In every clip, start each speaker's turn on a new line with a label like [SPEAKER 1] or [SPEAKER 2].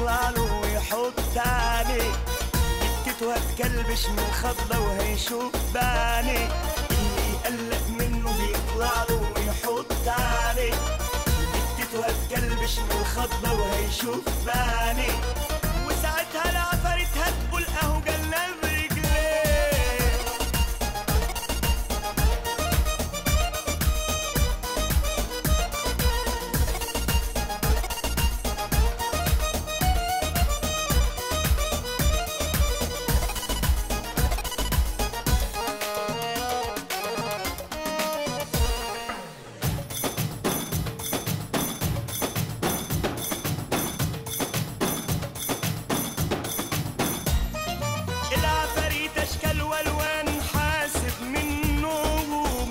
[SPEAKER 1] بيطلع له ويحط عليه، دكته هتكلبش من الخضة وهيشوف بعينيه، اللي يقلق منه بيطلع له ويحط عليه، دكته هتكلبش من الخضة وهيشوف بعينيه، وساعتها العفاريت هتقول اهو جالنا برجليه. العفاريت اشكال والوان حاسب منهم،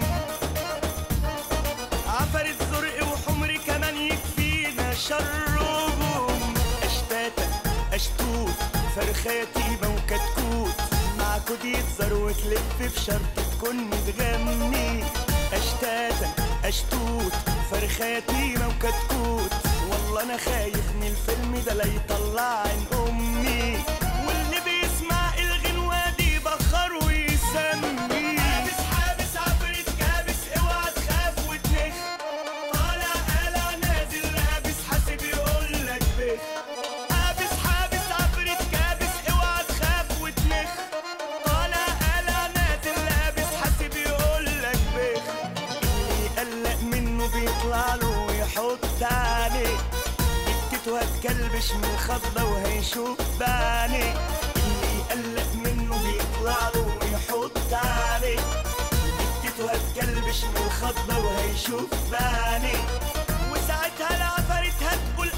[SPEAKER 1] عفاريت زرق وحمر كمان يكفينا شرهم، اشتاتا اشتوت فرخاتيبة وكتكوت، مع كود يتزر وتلف في شرط تكون متغني، اشتاتا اشتوت فرخاتيبة وكتكوت، والله انا خايف من الفيلم ده لا يطلع عين امي، واللي بيسمع الغنوة دي بخر ويسمي. حابس حابس عفريت كابس اوعى تخاف وتنخ، طالع قلع نازل لابس حاسب يقولك بخ، حابس حابس عفريت كابس اوعى تخاف وتنخ، طالع قلع نازل لابس حاسب يقولك بخ، اللي يقلق منه بيطلع له ويحط عليه، دكته هتكلبش من الخضة وهيشوف بعينيه، اللي يقلق منه بيطلع له ويحط عليه، دكته هتكلبش من الخضة وهيشوف بعينيه، وساعتها العفاريت هتقول